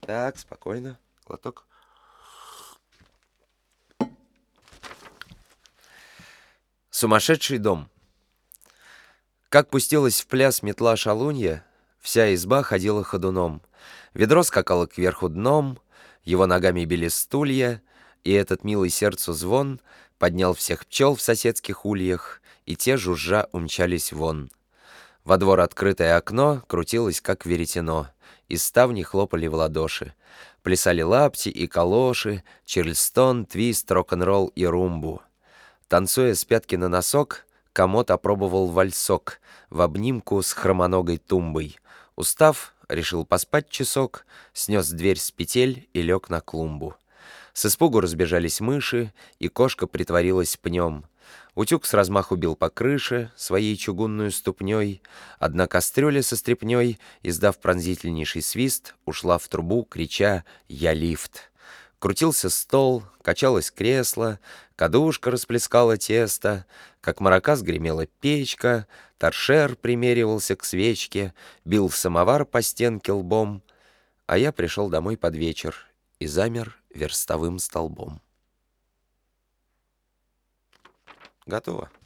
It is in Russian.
Так, спокойно. Глоток. Сумасшедший дом. Как пустилась в пляс метла шалунья, вся изба ходила ходуном. Ведро скакало кверху дном, его ногами били стулья, и этот милый сердцу звон поднял всех пчел в соседских ульях, и те, жужжа, умчались вон. Во двор открытое окно крутилось, как веретено, и ставни хлопали в ладоши. Плясали лапти и калоши, чарльстон, твист, рок-н-ролл и румбу. Танцуя с пятки на носок, комод опробовал вальсок в обнимку с хромоногой тумбой. Устав, решил поспать часок, снес дверь с петель и лег на клумбу. С испугу разбежались мыши, и кошка притворилась пнем. Утюг с размаху бил по крыше своей чугунную ступней. Одна кастрюля со стряпней, издав пронзительнейший свист, ушла в трубу, крича «Я лифт!». Крутился стол, качалось кресло, кадушка расплескала тесто, как маракас гремела печка, торшер примеривался к свечке, бил самовар по стенке лбом, а я пришел домой под вечер и замер верстовым столбом. Готово.